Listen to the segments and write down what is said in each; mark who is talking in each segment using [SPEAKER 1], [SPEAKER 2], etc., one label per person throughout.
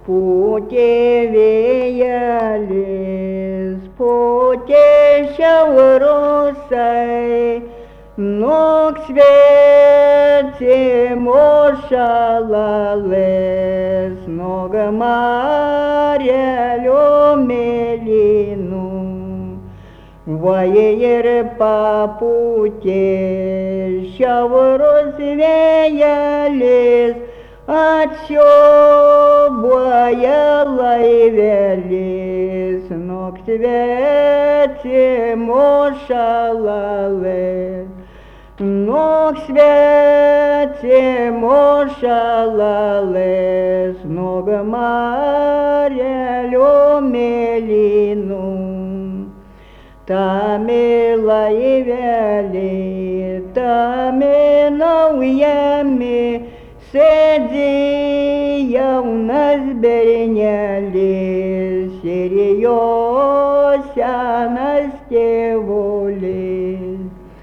[SPEAKER 1] Pūtė vėjelis, pūtė šiaurusai, nokšvetimo šalalis, nugamarelio mėlynų. Vajai ir papūtė šiaurus vėjelis, atšiobuoja laivelis, nokšvetimo šalalis, nokšvetimo šalalis, nugamarelio mėlynų. Tame laivelį, tame naujame, sėdi jaunas bernelis ir jo senas tėvulis.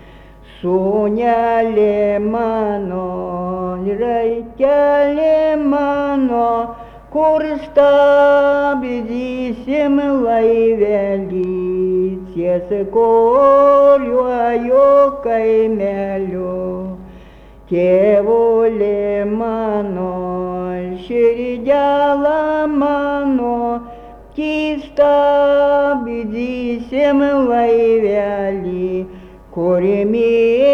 [SPEAKER 1] Sūnelė mano, raikelė mano, kur stabdysim laivelį, ties kuriuo kaimeliu. Tėvulė mano, širdela mano, stabdysim laivelį, kur